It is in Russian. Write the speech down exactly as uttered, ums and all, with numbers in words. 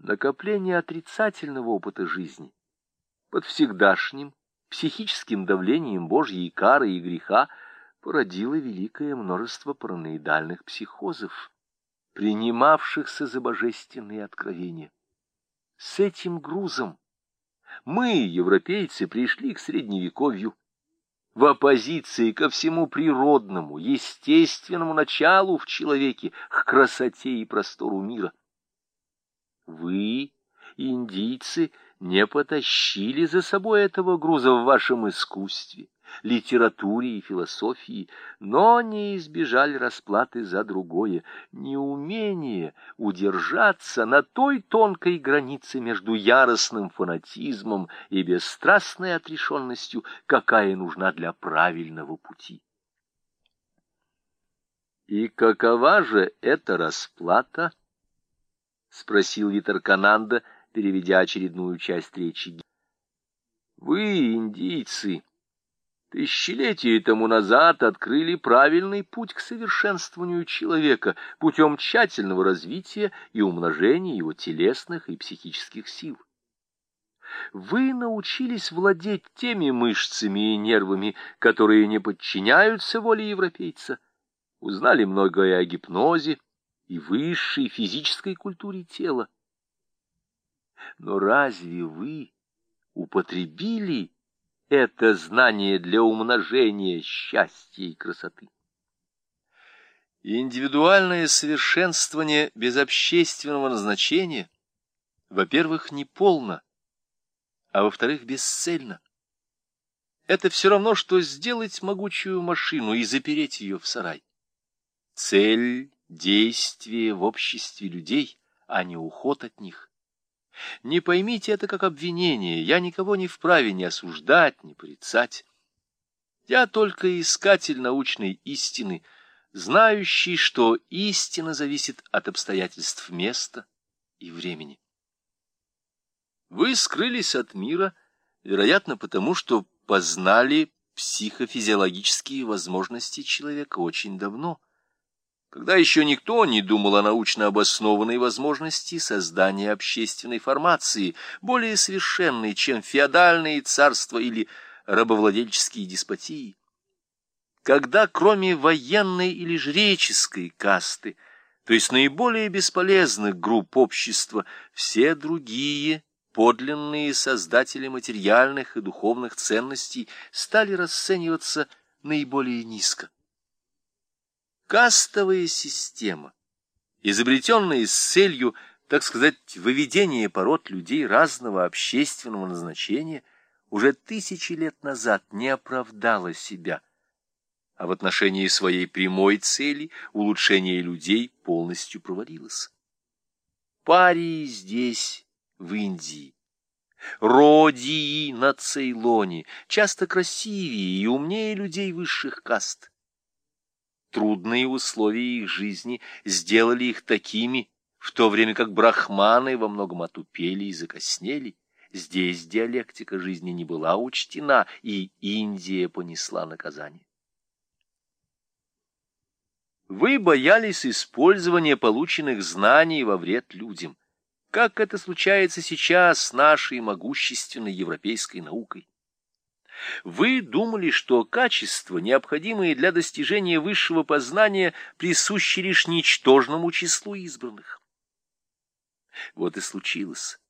накопление отрицательного опыта жизни под всегдашним психическим давлением Божьей кары и греха породило великое множество параноидальных психозов, принимавшихся за божественные откровения. С этим грузом мы, европейцы, пришли к Средневековью в оппозиции ко всему природному, естественному началу в человеке, к красоте и простору мира. Вы, индийцы, не потащили за собой этого груза в вашем искусстве, литературе и философии, но не избежали расплаты за другое — неумение удержаться на той тонкой границе между яростным фанатизмом и бесстрастной отрешенностью, какая нужна для правильного пути. «И какова же эта расплата?» — спросил Витаркананда, переведя очередную часть речи. «Вы, индийцы, тысячелетия тому назад открыли правильный путь к совершенствованию человека путем тщательного развития и умножения его телесных и психических сил. Вы научились владеть теми мышцами и нервами, которые не подчиняются воле европейца, узнали многое о гипнозе и высшей физической культуре тела. Но разве вы употребили это знание для умножения счастья и красоты? Индивидуальное совершенствование без общественного назначения, во-первых, неполно, а во-вторых, бесцельно. Это все равно, что сделать могучую машину и запереть ее в сарай. Цель — действие в обществе людей, а не уход от них. Не поймите это как обвинение, я никого не вправе ни осуждать, ни порицать. Я только искатель научной истины, знающий, что истина зависит от обстоятельств места и времени. Вы скрылись от мира, вероятно, потому что познали психофизиологические возможности человека очень давно, когда еще никто не думал о научно обоснованной возможности создания общественной формации, более совершенной, чем феодальные царства или рабовладельческие деспотии. Когда кроме военной или жреческой касты, то есть наиболее бесполезных групп общества, все другие подлинные создатели материальных и духовных ценностей стали расцениваться наиболее низко. Кастовая система, изобретенная с целью, так сказать, выведения пород людей разного общественного назначения, уже тысячи лет назад не оправдала себя, а в отношении своей прямой цели, улучшения людей, полностью провалилась. Парии здесь, в Индии, родии на Цейлоне, часто красивее и умнее людей высших каст. Трудные условия их жизни сделали их такими, в то время как брахманы во многом отупели и закоснели. Здесь диалектика жизни не была учтена, и Индия понесла наказание. Вы боялись использования полученных знаний во вред людям, как это случается сейчас с нашей могущественной европейской наукой. Вы думали, что качества, необходимые для достижения высшего познания, присущи лишь ничтожному числу избранных. Вот и случилось,